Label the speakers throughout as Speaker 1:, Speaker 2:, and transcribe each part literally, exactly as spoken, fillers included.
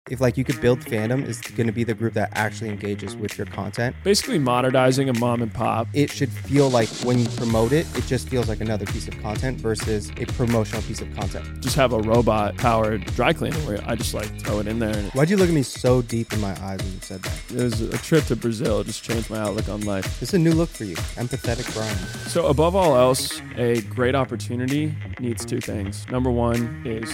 Speaker 1: if like you could build fandom, is going to be the group that actually engages with your content.
Speaker 2: Basically modernizing a mom and pop.
Speaker 1: It should feel like when you promote it, it just feels like another piece of content versus a promotional piece of content.
Speaker 2: Just have a robot powered dry cleaner where I just like throw it in there. And
Speaker 1: Why'd you look at me so deep in my eyes when you said that?
Speaker 2: it was a trip to Brazil. It just changed my outlook on life.
Speaker 1: This is a new look for you. Empathetic Brian.
Speaker 2: So above all else, a great opportunity needs two things. Number one is...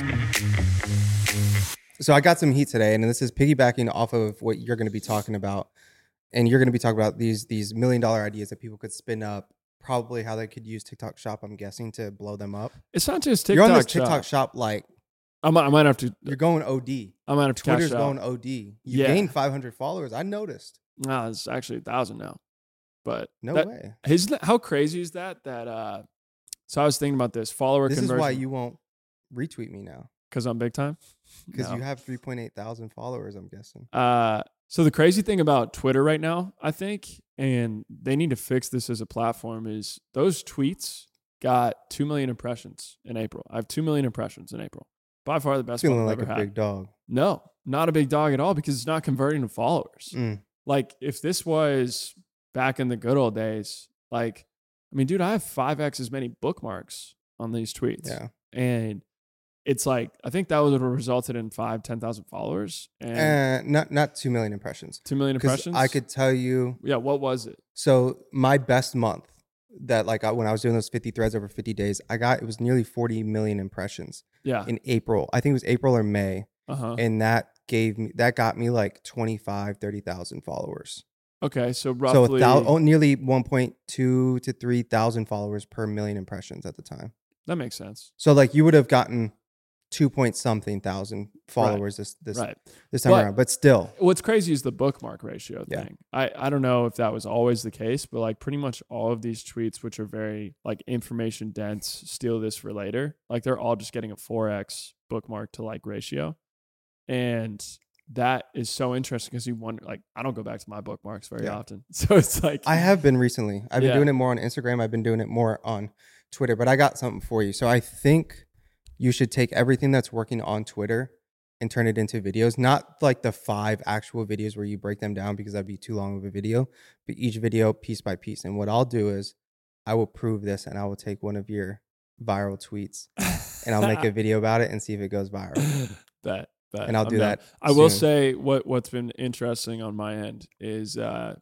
Speaker 1: So I got some heat today, and this is piggybacking off of what you're going to be talking about. And you're going to be talking about these these million dollar ideas that people could spin up, probably how they could use TikTok Shop, I'm guessing, to blow them up.
Speaker 2: It's not just TikTok
Speaker 1: You're on this
Speaker 2: Shop.
Speaker 1: TikTok Shop like...
Speaker 2: I might, I might have to...
Speaker 1: You're going O D.
Speaker 2: I might have to
Speaker 1: Twitter's
Speaker 2: cash out.
Speaker 1: going O D. You
Speaker 2: Yeah.
Speaker 1: gained five hundred followers. I noticed.
Speaker 2: No, it's actually a thousand now. But
Speaker 1: No
Speaker 2: that,
Speaker 1: way.
Speaker 2: Isn't that, how crazy is that? That uh, so I was thinking about this follower
Speaker 1: This
Speaker 2: conversion.
Speaker 1: is why you won't retweet me now.
Speaker 2: Because I'm big time.
Speaker 1: Because
Speaker 2: No.
Speaker 1: you have three point eight thousand followers, I'm guessing.
Speaker 2: Uh, so the crazy thing about Twitter right now, I think, and they need to fix this as a platform, is those tweets got two million impressions in April. I have two million impressions in April. By far the best
Speaker 1: Feeling
Speaker 2: one I've
Speaker 1: like
Speaker 2: ever
Speaker 1: a
Speaker 2: had.
Speaker 1: big dog.
Speaker 2: No, not a big dog at all because it's not converting to followers.
Speaker 1: Mm.
Speaker 2: Like if this was back in the good old days, like, I mean, dude, I have five X as many bookmarks on these tweets.
Speaker 1: Yeah.
Speaker 2: And it's like, I think that would have resulted in five, ten thousand followers and
Speaker 1: Uh, not not two million impressions.
Speaker 2: two million
Speaker 1: Because
Speaker 2: impressions.
Speaker 1: I could tell you.
Speaker 2: Yeah. What was it?
Speaker 1: So my best month that like I, when I was doing those fifty threads over fifty days, I got, it was nearly forty million impressions
Speaker 2: Yeah.
Speaker 1: in April. I think it was April or May.
Speaker 2: Uh huh.
Speaker 1: And that gave me, that got me like twenty-five, thirty thousand followers.
Speaker 2: Okay. So
Speaker 1: So
Speaker 2: roughly.
Speaker 1: a thou- oh, nearly one point two to three thousand followers per million impressions at the time.
Speaker 2: that makes sense.
Speaker 1: So like you would have gotten two point something thousand followers this this
Speaker 2: Right.
Speaker 1: this time
Speaker 2: But-
Speaker 1: around, but still,
Speaker 2: What's crazy is the bookmark ratio
Speaker 1: Yeah.
Speaker 2: thing. I, I don't know if that was always the case, but like pretty much all of these tweets, which are very like information dense, steal this for later. Like they're all just getting a four X bookmark to like ratio. And that is so interesting because you wonder, like, I don't go back to my bookmarks very
Speaker 1: Yeah.
Speaker 2: often. So it's like,
Speaker 1: I have been recently. I've been
Speaker 2: Yeah.
Speaker 1: doing it more on Instagram. I've been doing it more on Twitter, but I got something for you. So I think you should take everything that's working on Twitter and turn it into videos, not like the five actual videos where you break them down because that'd be too long of a video, but each video piece by piece. And what I'll do is I will prove this and I will take one of your viral tweets and I'll make a video about it and see if it goes viral.
Speaker 2: that, that,
Speaker 1: And I'll
Speaker 2: I'm
Speaker 1: do
Speaker 2: down.
Speaker 1: that
Speaker 2: I will
Speaker 1: soon.
Speaker 2: say what, what's been interesting on my end is, uh,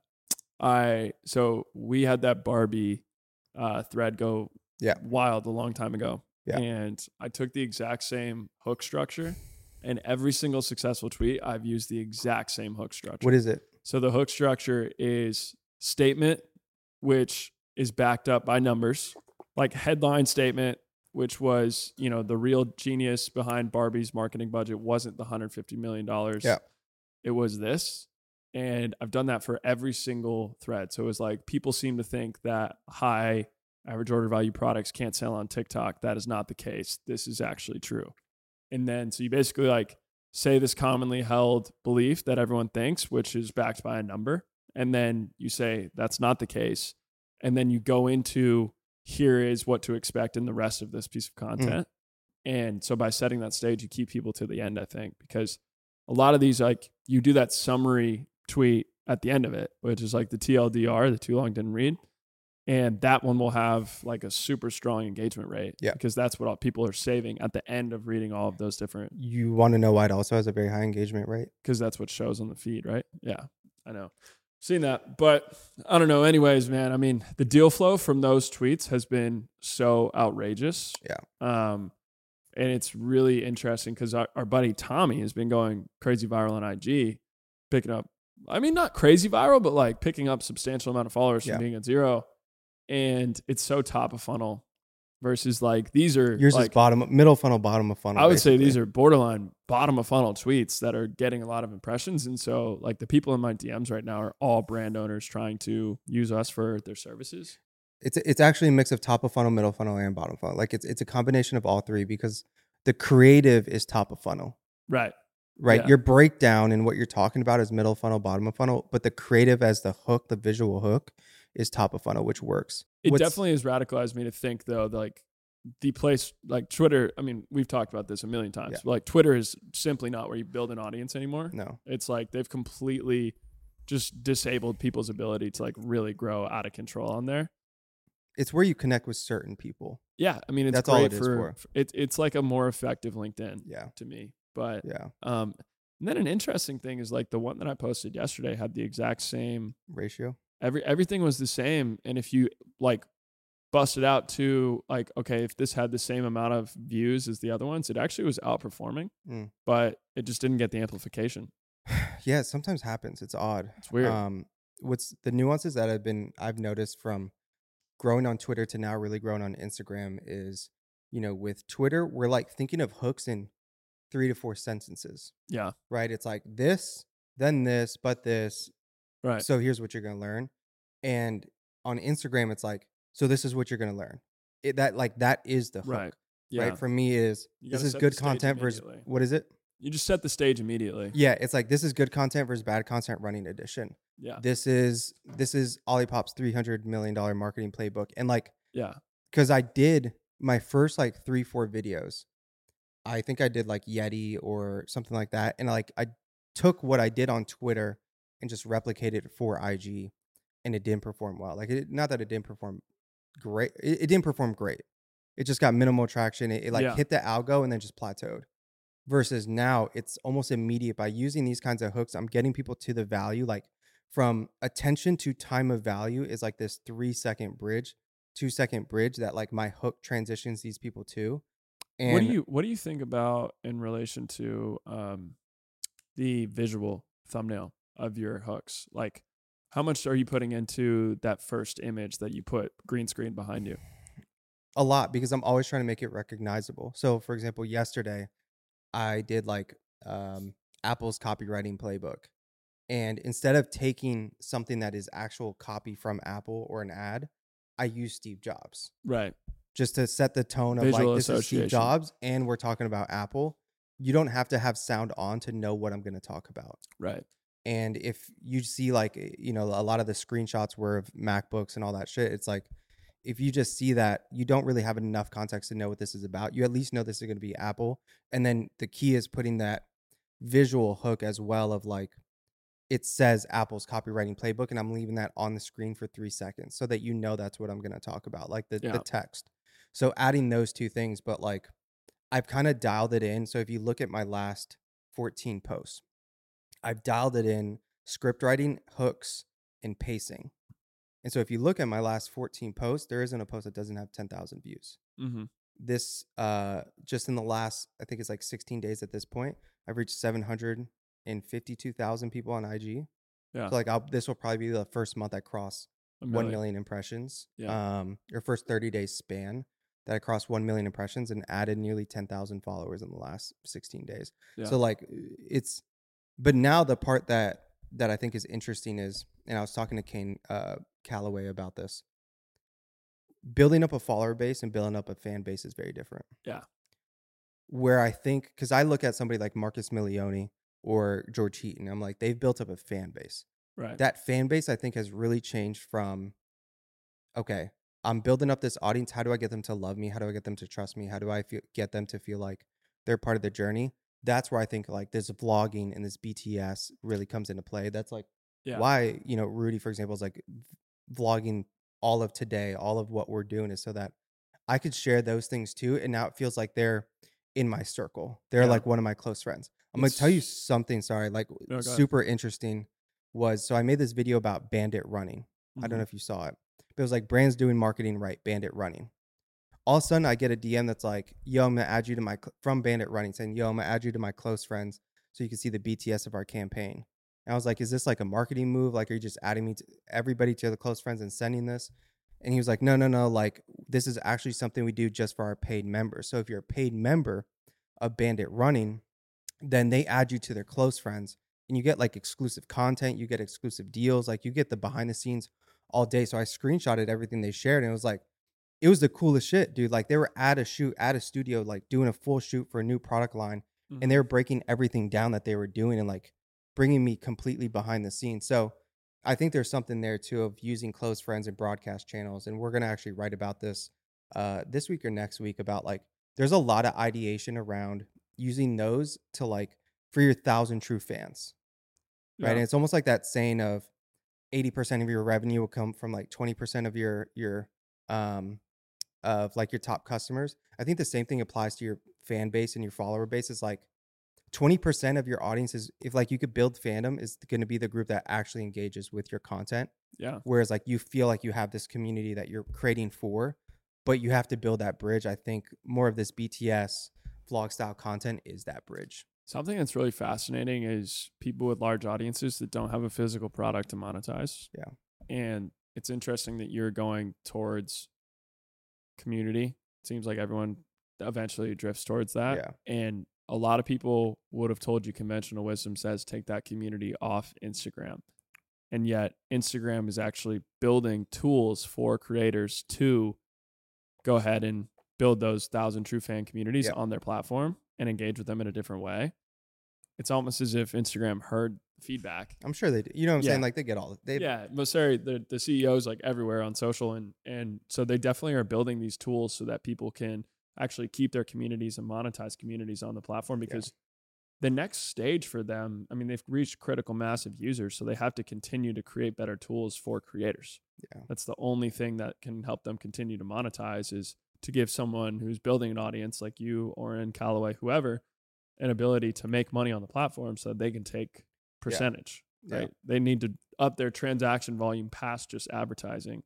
Speaker 2: I, so we had that Barbie, uh, thread go
Speaker 1: Yeah.
Speaker 2: wild a long time ago.
Speaker 1: Yeah.
Speaker 2: And I took the exact same hook structure and every single successful tweet, I've used the exact same hook structure.
Speaker 1: What is it?
Speaker 2: So the hook structure is statement, which is backed up by numbers, like headline statement, which was, you know, the real genius behind Barbie's marketing budget wasn't the one hundred fifty million dollars.
Speaker 1: Yeah.
Speaker 2: It was this. And I've done that for every single thread. So it was like, people seem to think that high average order value products can't sell on TikTok. That is not the case. This is actually true. And then, so you basically like say this commonly held belief that everyone thinks, which is backed by a number. And then you say that's not the case. And then you go into here is what to expect in the rest of this piece of content. Mm. And so by setting that stage, you keep people to the end, I think, because a lot of these, like you do that summary tweet at the end of it, which is like the T L D R, the too long didn't read. And that one will have like a super strong engagement rate.
Speaker 1: Yeah.
Speaker 2: Because that's what all people are saving at the end of reading all of those different.
Speaker 1: You want to know why it also has a very high engagement rate?
Speaker 2: Because that's what shows on the feed, right? Yeah, I know. Seen that. But I don't know. Anyways, man, I mean, the deal flow from those tweets has been so outrageous.
Speaker 1: Yeah.
Speaker 2: Um, and it's really interesting because our, our buddy Tommy has been going crazy viral on I G, picking up, I mean, not crazy viral, but like picking up substantial amount of followers
Speaker 1: Yeah.
Speaker 2: from being at zero. And it's so top of funnel versus like these are
Speaker 1: Yours
Speaker 2: like,
Speaker 1: is bottom, middle funnel, bottom of funnel.
Speaker 2: I would say
Speaker 1: basically.
Speaker 2: these are borderline bottom of funnel tweets that are getting a lot of impressions. And so like the people in my D Ms right now are all brand owners trying to use us for their services.
Speaker 1: It's it's actually a mix of top of funnel, middle funnel, and bottom funnel. Like it's it's a combination of all three because the creative is top of funnel,
Speaker 2: Right.
Speaker 1: right?
Speaker 2: Yeah.
Speaker 1: Your breakdown and what you're talking about is middle funnel, bottom of funnel, but the creative as the hook, the visual hook, is top of funnel, which works.
Speaker 2: It
Speaker 1: What's-
Speaker 2: definitely has radicalized me to think though, like the place like Twitter, I mean, we've talked about this a million times.
Speaker 1: Yeah.
Speaker 2: Like Twitter is simply not where you build an audience anymore.
Speaker 1: No.
Speaker 2: It's like they've completely just disabled people's ability to like really grow out of control on there.
Speaker 1: It's where you connect with certain people.
Speaker 2: Yeah, I mean, it's
Speaker 1: That's
Speaker 2: great
Speaker 1: all it is
Speaker 2: for,
Speaker 1: for.
Speaker 2: for it, it's like a more effective LinkedIn
Speaker 1: Yeah.
Speaker 2: to me. But
Speaker 1: Yeah.
Speaker 2: um, and then an interesting thing is like the one that I posted yesterday had the exact same
Speaker 1: Ratio.
Speaker 2: every everything was the same, and if you like bust it out to like, okay, if this had the same amount of views as the other ones, it actually was outperforming,
Speaker 1: Mm.
Speaker 2: but it just didn't get the amplification.
Speaker 1: Yeah, it sometimes happens. It's odd.
Speaker 2: It's weird.
Speaker 1: Um, what's the nuances that I've been I've noticed from growing on Twitter to now really growing on Instagram is, you know, with Twitter, we're like thinking of hooks in three to four sentences,
Speaker 2: Yeah,
Speaker 1: right? It's like this, then this, but this.
Speaker 2: right.
Speaker 1: So here's what you're gonna learn. And on Instagram, it's like, so this is what you're gonna learn. It, that like that is the hook,
Speaker 2: Right. Yeah.
Speaker 1: right? For me is
Speaker 2: You
Speaker 1: this
Speaker 2: gotta
Speaker 1: is
Speaker 2: set
Speaker 1: good
Speaker 2: the stage
Speaker 1: content versus
Speaker 2: immediately.
Speaker 1: what is it?
Speaker 2: You just set the stage immediately.
Speaker 1: Yeah, it's like this is good content versus bad content running edition.
Speaker 2: Yeah.
Speaker 1: This is this is Olipop's three hundred million dollar marketing playbook. And like,
Speaker 2: Yeah.
Speaker 1: because I did my first like three, four videos. I think I did like Yeti or something like that. And like I took what I did on Twitter and just replicated it for I G, and it didn't perform well. Like it, not that it didn't perform great. It, it didn't perform great. It just got minimal traction. It, it like
Speaker 2: Yeah.
Speaker 1: hit the algo and then just plateaued. Versus now it's almost immediate. By using these kinds of hooks, I'm getting people to the value. Like from attention to time of value is like this three second bridge, two second bridge that like my hook transitions these people to. And
Speaker 2: what do you what do you think about in relation to um, the visual thumbnail of your hooks? Like, how much are you putting into that first image that you put green screen behind you?
Speaker 1: a lot, because I'm always trying to make it recognizable. So for example, yesterday I did like um, Apple's copywriting playbook. And instead of taking something that is actual copy from Apple or an ad, I use Steve Jobs
Speaker 2: Right.
Speaker 1: just to set the tone of
Speaker 2: Visual
Speaker 1: like, this is Steve
Speaker 2: association.
Speaker 1: Jobs and we're talking about Apple. You don't have to have sound on to know what I'm going to talk about.
Speaker 2: Right.
Speaker 1: And if you see like, you know, a lot of the screenshots were of MacBooks and all that shit, it's like, if you just see that, you don't really have enough context to know what this is about. You at least know this is going to be Apple. And then the key is putting that visual hook as well of like, it says Apple's copywriting playbook, and I'm leaving that on the screen for three seconds so that you know that's what I'm going to talk about, like the,
Speaker 2: Yeah.
Speaker 1: the text. So adding those two things, but like I've kind of dialed it in. So if you look at my last fourteen posts, I've dialed it in script writing, hooks, and pacing. And so if you look at my last fourteen posts, there isn't a post that doesn't have ten thousand views.
Speaker 2: Mm-hmm.
Speaker 1: This, uh, just in the last, I think it's like sixteen days at this point, I've reached seven hundred fifty-two thousand people on I G.
Speaker 2: Yeah.
Speaker 1: So like I'll, this will probably be the first month I cross
Speaker 2: A
Speaker 1: one million impressions.
Speaker 2: Yeah.
Speaker 1: Um, or first thirty day span that I crossed one million impressions and added nearly ten thousand followers in the last sixteen days.
Speaker 2: Yeah.
Speaker 1: So like it's, but now the part that, that I think is interesting is, and I was talking to Kane uh, Calloway about this, building up a follower base and building up a fan base is very different.
Speaker 2: Yeah.
Speaker 1: Where I think, because I look at somebody like Marcus Milioni or George Heaton, I'm like, they've built up a fan base.
Speaker 2: Right.
Speaker 1: That fan base, I think, has really changed from, okay, I'm building up this audience. How do I get them to love me? How do I get them to trust me? How do I feel, get them to feel like they're part of the journey? That's where I think like this vlogging and this B T S really comes into play. That's like
Speaker 2: Yeah.
Speaker 1: why, you know, Rudy, for example, is like vlogging all of today, all of what we're doing is so that I could share those things too. And now it feels like they're in my circle. They're
Speaker 2: Yeah.
Speaker 1: like one of my close friends. I'm going to tell you
Speaker 2: It's-
Speaker 1: something, sorry, like
Speaker 2: No, go ahead.
Speaker 1: super interesting was, so I made this video about Bandit running. I don't know if you saw it, but it was like brands doing marketing right, Bandit running. All of a sudden I get a D M that's like, yo, I'm going to add you to my, cl-, from Bandit running, saying, yo, I'm going to add you to my close friends so you can see the B T S of our campaign. And I was like, is this like a marketing move? Like, are you just adding me to everybody to the close friends and sending this? And he was like, no, no, no. Like, this is actually something we do just for our paid members. So if you're a paid member of Bandit running, then they add you to their close friends and you get like exclusive content. You get exclusive deals. Like you get the behind the scenes all day. So I screenshotted everything they shared and it was like, it was the coolest shit, dude. Like they were at a shoot, at a studio, like doing a full shoot for a new product line.
Speaker 2: Mhm.
Speaker 1: And they were breaking everything down that they were doing and like bringing me completely behind the scenes. So I think there's something there too of using close friends and broadcast channels. And we're going to actually write about this uh, this week or next week about like there's a lot of ideation around using those to like for your thousand true fans, right?
Speaker 2: Yeah.
Speaker 1: And it's almost like that saying of eighty percent of your revenue will come from like twenty percent of your your um of like your top customers. I think the same thing applies to your fan base and your follower base. Is like twenty percent of your audience is, if like you could build fandom, is going to be the group that actually engages with your content.
Speaker 2: Yeah.
Speaker 1: Whereas like you feel like you have this community that you're creating for, but you have to build that bridge. I think more of this B T S vlog style content is that bridge.
Speaker 2: Something that's really fascinating is people with large audiences that don't have a physical product to monetize.
Speaker 1: Yeah.
Speaker 2: And it's interesting that you're going towards community. It seems like everyone eventually drifts towards that.
Speaker 1: Yeah.
Speaker 2: And a lot of people would have told you conventional wisdom says take that community off Instagram. And yet Instagram is actually building tools for creators to go ahead and build those thousand true fan communities
Speaker 1: Yeah.
Speaker 2: on their platform and engage with them in a different way. It's almost as if Instagram heard feedback.
Speaker 1: I'm sure they do. You know what I'm
Speaker 2: Yeah.
Speaker 1: saying? Like they get all they
Speaker 2: Yeah, Mosseri, the the C E O is like everywhere on social, and and so they definitely are building these tools so that people can actually keep their communities and monetize communities on the platform, because the next stage for them, I mean, they've reached critical mass of users, so they have to continue to create better tools for creators.
Speaker 1: Yeah.
Speaker 2: That's the only thing that can help them continue to monetize, is to give someone who's building an audience like you, Oren, Callaway, whoever, an ability to make money on the platform so that they can take percentage,
Speaker 1: Yeah.
Speaker 2: right? They need to up their transaction volume past just advertising,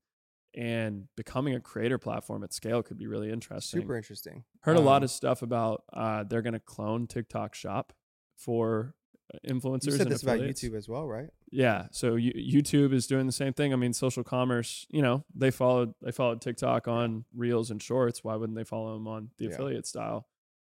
Speaker 2: and becoming a creator platform at scale could be really interesting.
Speaker 1: Super interesting.
Speaker 2: Heard a lot
Speaker 1: Um,
Speaker 2: of stuff about uh, they're going to clone TikTok Shop for uh, influencers.
Speaker 1: You said
Speaker 2: and
Speaker 1: this about
Speaker 2: affiliates.
Speaker 1: YouTube as well, right?
Speaker 2: Yeah, so you, YouTube is doing the same thing. I mean, social commerce. You know, they followed they followed TikTok on Reels and Shorts. Why wouldn't they follow them on the
Speaker 1: Yeah.
Speaker 2: affiliate style?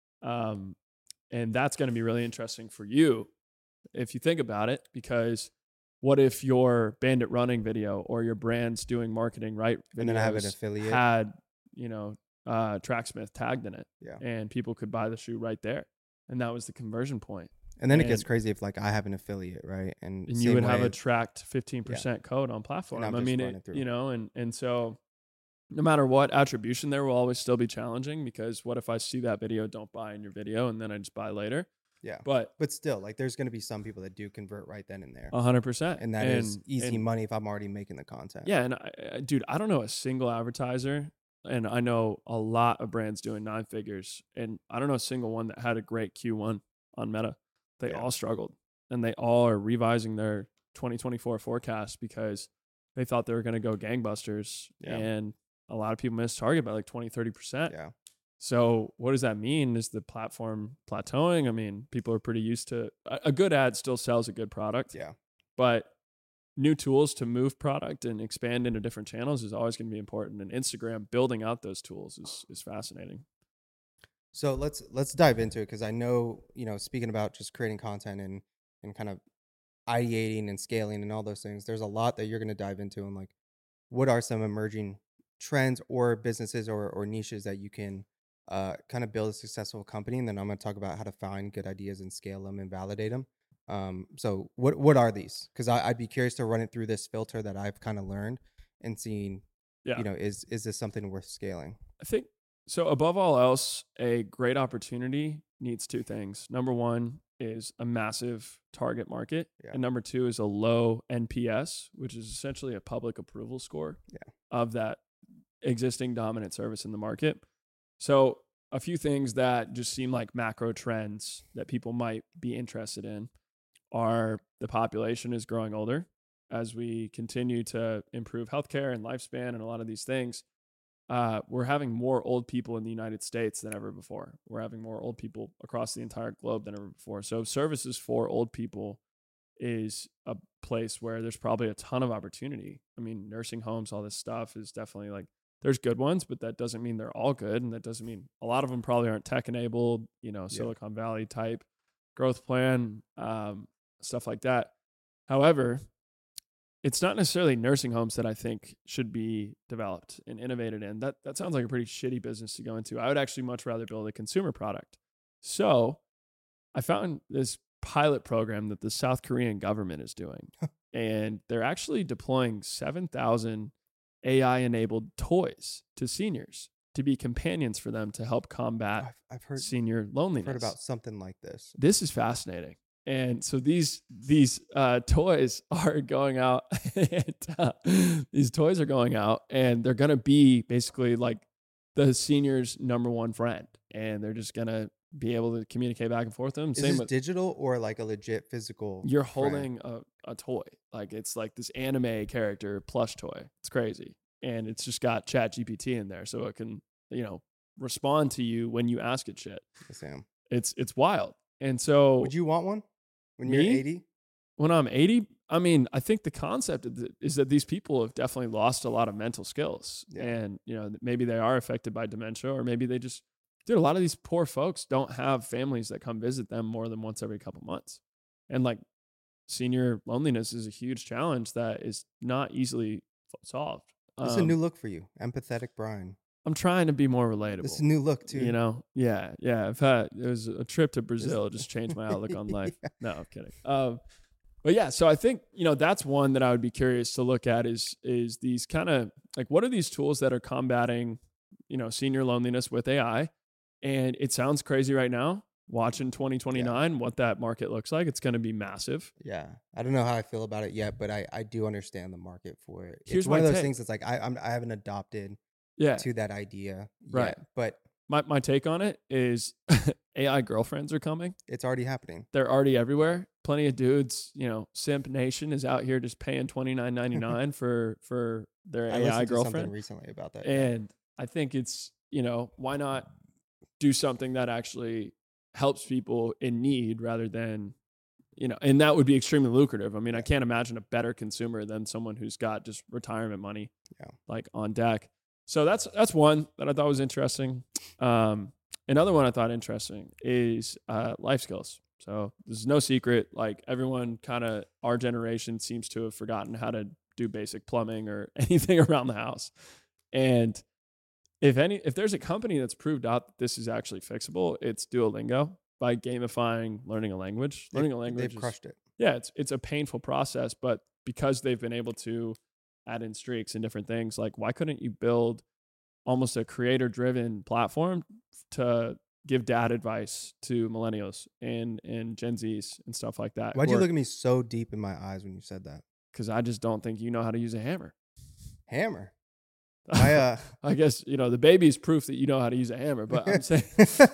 Speaker 2: Um, and that's going to be really interesting for you if you think about it, because what if your Bandit running video or your brand's doing marketing right videos
Speaker 1: And then I have an affiliate.
Speaker 2: had, you know, uh, Tracksmith tagged in it,
Speaker 1: Yeah.
Speaker 2: and people could buy the shoe right there, and that was the conversion point.
Speaker 1: And then it gets
Speaker 2: And-
Speaker 1: crazy if like I have an affiliate, right? And,
Speaker 2: And
Speaker 1: same
Speaker 2: you would have
Speaker 1: way-
Speaker 2: a tracked fifteen percent code on platform.
Speaker 1: I'm
Speaker 2: I
Speaker 1: just
Speaker 2: mean,
Speaker 1: running
Speaker 2: it,
Speaker 1: through.
Speaker 2: you know, and and so no matter what, attribution there will always still be challenging, because what if I see that video, don't buy in your video, and then I just buy later?
Speaker 1: yeah.
Speaker 2: But
Speaker 1: But still, like there's going to be some people that do convert right then and there.
Speaker 2: a hundred percent,
Speaker 1: And that is easy
Speaker 2: and-
Speaker 1: money if I'm already making the content.
Speaker 2: Yeah, and I, I, dude, I don't know a single advertiser, and I know a lot of brands doing nine figures, and I don't know a single one that had a great Q one on Meta. They
Speaker 1: Yeah.
Speaker 2: all struggled, and they all are revising their twenty twenty-four forecast because they thought they were going to go gangbusters,
Speaker 1: Yeah.
Speaker 2: and a lot of people missed target by like twenty, thirty percent.
Speaker 1: Yeah.
Speaker 2: So what does that mean? Is the platform plateauing? I mean, people are pretty used to a, a good ad still sells a good product.
Speaker 1: Yeah.
Speaker 2: But new tools to move product and expand into different channels is always going to be important. And Instagram building out those tools is is fascinating.
Speaker 1: So let's let's dive into it, because I know, you know, speaking about just creating content and and kind of ideating and scaling and all those things, there's a lot that you're going to dive into, and like what are some emerging trends or businesses or or niches that you can uh kind of build a successful company, and then I'm going to talk about how to find good ideas and scale them and validate them. Um, so what what are these? Because I'd be curious to run it through this filter that I've kind of learned and seeing,
Speaker 2: Yeah.
Speaker 1: you know, is is this something worth scaling?
Speaker 2: I think so. Above all else, a great opportunity needs two things. Number one is a massive target market,
Speaker 1: Yeah.
Speaker 2: and number two is a low N P S, which is essentially a public approval score
Speaker 1: Yeah.
Speaker 2: of that existing dominant service in the market. So a few things that just seem like macro trends that people might be interested in are the population is growing older. As we continue to improve healthcare and lifespan and a lot of these things, uh, we're having more old people in the United States than ever before. We're having more old people across the entire globe than ever before. So services for old people is a place where there's probably a ton of opportunity. I mean, nursing homes, all this stuff is definitely like, there's good ones, but that doesn't mean they're all good. And that doesn't mean a lot of them probably aren't tech enabled, you know,
Speaker 1: Yeah.
Speaker 2: Silicon Valley type growth plan, um, stuff like that. However, it's not necessarily nursing homes that I think should be developed and innovated in. That that sounds like a pretty shitty business to go into. I would actually much rather build a consumer product. So I found this pilot program that the South Korean government is doing. And they're actually deploying seven thousand A I-enabled toys to seniors. to be companions for them to help combat
Speaker 1: I've, I've heard
Speaker 2: senior loneliness.
Speaker 1: heard about something like this.
Speaker 2: This is fascinating. And so these these uh, toys are going out, and, uh, these toys are going out, and they're gonna be basically like the senior's number one friend, and they're just gonna be able to communicate back and forth with them.
Speaker 1: Is
Speaker 2: Same
Speaker 1: this
Speaker 2: with
Speaker 1: digital or like a legit physical?
Speaker 2: you're
Speaker 1: friend?
Speaker 2: holding a, a toy, like it's like this anime character plush toy. It's crazy, and it's just got Chat G P T in there, so it can you know respond to you when you ask it shit.
Speaker 1: Yes, I am.
Speaker 2: It's it's wild. And so
Speaker 1: Would you want one when
Speaker 2: Me?
Speaker 1: you're eighty?
Speaker 2: when I'm eighty, I mean, I think the concept of the, is that these people have definitely lost a lot of mental skills,
Speaker 1: Yeah.
Speaker 2: and you know maybe they are affected by dementia, or maybe they just, dude, a lot of these poor folks don't have families that come visit them more than once every couple months, and like senior loneliness is a huge challenge that is not easily solved.
Speaker 1: This is a
Speaker 2: Um,
Speaker 1: new look for you, empathetic Brian.
Speaker 2: I'm trying to be more relatable.
Speaker 1: This is a new look too.
Speaker 2: You know, yeah, yeah. I've had it was a trip to Brazil just changed my outlook on life.
Speaker 1: Yeah.
Speaker 2: No, I'm kidding. Um, but yeah, so I think you know that's one that I would be curious to look at is is these kind of like what are these tools that are combating you know senior loneliness with A I, and it sounds crazy right now. Watching twenty twenty-nine, what that market looks like, it's going to be massive.
Speaker 1: Yeah, I don't know how I feel about it yet, but I, I do understand the market for it.
Speaker 2: Here's
Speaker 1: it's one
Speaker 2: my
Speaker 1: of those
Speaker 2: take.
Speaker 1: things that's like I I'm, I haven't adopted
Speaker 2: Yeah,
Speaker 1: to that idea
Speaker 2: Right.
Speaker 1: yet, but
Speaker 2: my my take on it is A I girlfriends are coming.
Speaker 1: it's already happening.
Speaker 2: They're already everywhere. Plenty of dudes, you know, Simp Nation is out here just paying twenty-nine ninety-nine for for their
Speaker 1: I
Speaker 2: A I
Speaker 1: listened to something
Speaker 2: girlfriend.
Speaker 1: recently about that.
Speaker 2: And I think it's, you know, why not do something that actually helps people in need rather than, you know, and that would be extremely lucrative. I mean, I can't imagine a better consumer than someone who's got just retirement money
Speaker 1: Yeah.
Speaker 2: like on deck. So that's that's one that I thought was interesting. Um, another one I thought interesting is uh, life skills. So there's no secret, like everyone kind of our generation seems to have forgotten how to do basic plumbing or anything around the house. And if any, if there's a company that's proved out that this is actually fixable, it's Duolingo. By gamifying learning a language.
Speaker 1: They've-
Speaker 2: Learning a language
Speaker 1: They've
Speaker 2: is,
Speaker 1: crushed it.
Speaker 2: yeah, it's it's a painful process, but because they've been able to add in streaks and different things, like why couldn't you build almost a creator-driven platform to give dad advice to millennials and and Gen Zs and stuff like that?
Speaker 1: Why'd you look at me so deep in my eyes when you said that?
Speaker 2: Because I just don't think you know how to use a hammer.
Speaker 1: Hammer. I uh
Speaker 2: I guess you know the baby's proof that you know how to use a hammer, but I'm saying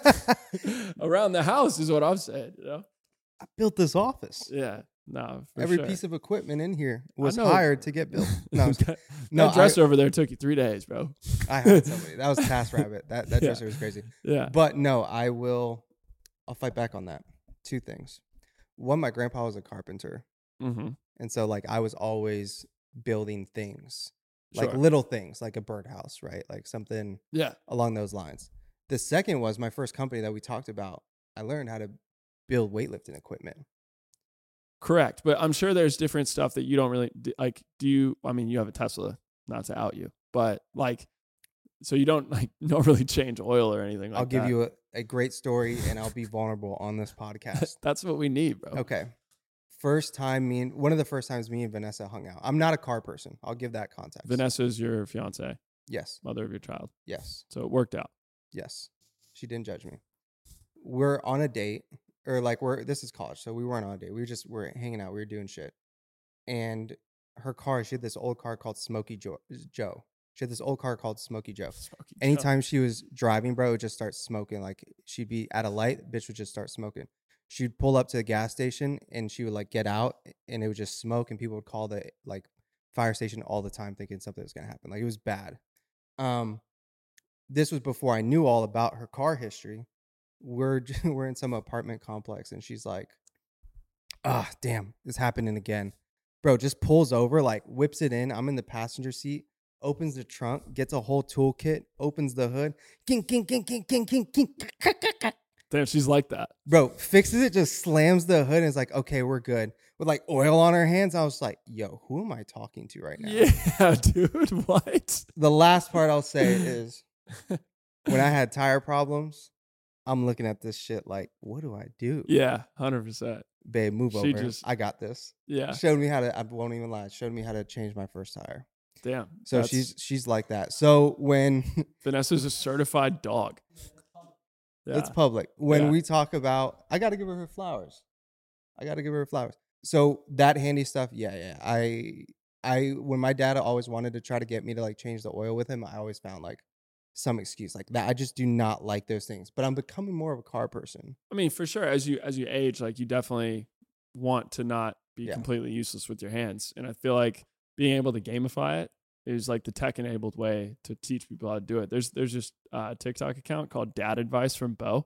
Speaker 2: around the house is what I'm saying. You know?
Speaker 1: I built this office.
Speaker 2: Yeah. No. For
Speaker 1: Every
Speaker 2: sure.
Speaker 1: piece of equipment in here was
Speaker 2: know.
Speaker 1: hired to get built. No, I'm kidding.
Speaker 2: that,
Speaker 1: no,
Speaker 2: that dresser over there took you three days, bro.
Speaker 1: I, I had somebody. That was Task Rabbit. That that
Speaker 2: Yeah.
Speaker 1: dresser was crazy.
Speaker 2: Yeah.
Speaker 1: But no, I will. I'll fight back on that. Two things. One, my grandpa was a carpenter,
Speaker 2: Mm-hmm.
Speaker 1: and so like I was always building things, like
Speaker 2: Sure.
Speaker 1: little things, like a birdhouse, right? Like something
Speaker 2: Yeah.
Speaker 1: along those lines. The second was my first company that we talked about. I learned how to build weightlifting equipment.
Speaker 2: Correct. But I'm sure there's different stuff that you don't really d- like. Do you, I mean, you have a Tesla, not to out you, but like, so you don't like, you don't really change oil or anything like
Speaker 1: I'll give
Speaker 2: that.
Speaker 1: you a, a great story, and I'll be vulnerable on this podcast.
Speaker 2: That's what we need, bro.
Speaker 1: Okay. First time me and one of the first times me and Vanessa hung out. I'm not a car person. I'll give that context.
Speaker 2: Vanessa's your fiance,
Speaker 1: Yes.
Speaker 2: mother of your child.
Speaker 1: Yes.
Speaker 2: So it worked out.
Speaker 1: Yes. She didn't judge me. We're on a date, or like we're this is college, so we weren't on a date. We were just we're hanging out. We were doing shit. And her car, she had this old car called Smokey Jo- Joe. She had this old car called Smokey Joe.
Speaker 2: Smoky Joe.
Speaker 1: Anytime she was driving, bro, it would just start smoking. Like she'd be at a light, bitch would just start smoking. She'd pull up to the gas station and she would like get out and it would just smoke, and people would call the like fire station all the time thinking something was gonna happen. Like it was bad. Um, this was before I knew all about her car history. We're we're in some apartment complex and she's like, ah, damn, it's happening again. Bro, just pulls over, like whips it in. I'm in the passenger seat. Opens the trunk, gets a whole toolkit, opens the hood, king, king, king, king, king, king, king.
Speaker 2: Damn, she's like that.
Speaker 1: Bro, fixes it, just slams the hood and is like, okay, we're good. With like oil on her hands, I was like, yo, who am I talking to right now?
Speaker 2: Yeah, dude. What?
Speaker 1: The last part I'll say is when I had tire problems, I'm looking at this shit like, what do I do?
Speaker 2: Yeah, one hundred percent.
Speaker 1: Babe, move
Speaker 2: She
Speaker 1: over.
Speaker 2: just-
Speaker 1: I got this.
Speaker 2: Yeah.
Speaker 1: Showed me how to, I won't even lie, showed me how to change my first tire.
Speaker 2: Damn.
Speaker 1: So she's she's like that. So when
Speaker 2: Vanessa's a certified dog. Yeah.
Speaker 1: It's public. When
Speaker 2: Yeah.
Speaker 1: we talk about, I got to give her her flowers. I got to give her her flowers. So that handy stuff, yeah, yeah. I, I, when my dad always wanted to try to get me to like change the oil with him, I always found like some excuse like that. I just do not like those things. But I'm becoming more of a car person.
Speaker 2: I mean, for sure, as you as you age, like you definitely want to not be
Speaker 1: Yeah.
Speaker 2: completely useless with your hands. And I feel like being able to gamify it is like the tech enabled way to teach people how to do it. There's there's just a TikTok account called Dad Advice from Bo,